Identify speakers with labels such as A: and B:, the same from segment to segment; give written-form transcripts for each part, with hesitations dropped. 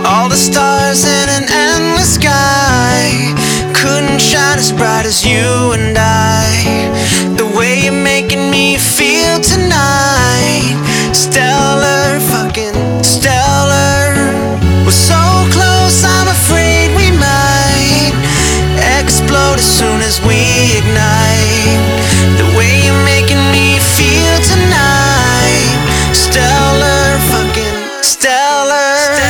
A: All the stars in an endless sky couldn't shine as bright as you and I. The way you're making me feel tonight, stellar, fucking stellar. We're so close, I'm afraid we might explode as soon as we ignite. The way you're making me feel tonight, stellar, fucking stellar.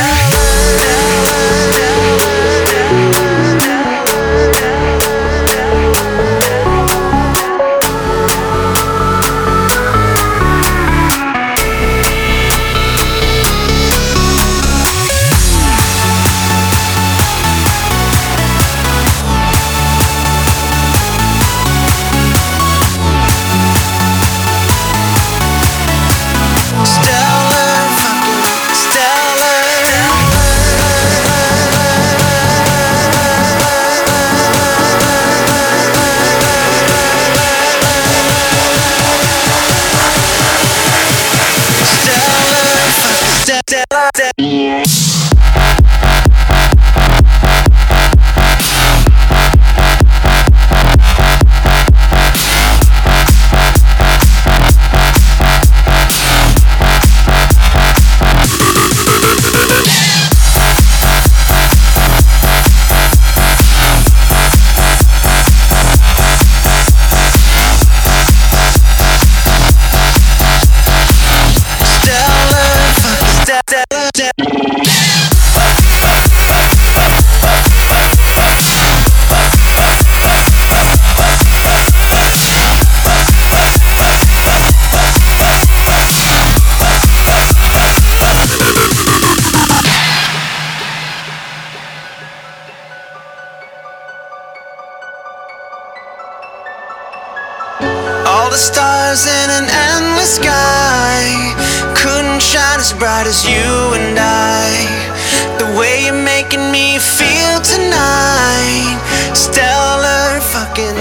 A: All the stars in an endless sky couldn't shine as bright as you and I. The way you're making me feel tonight, stellar, fucking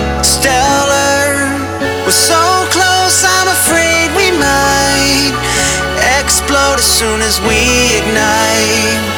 A: stellar. We're so close, I'm afraid we might explode as soon as we ignite.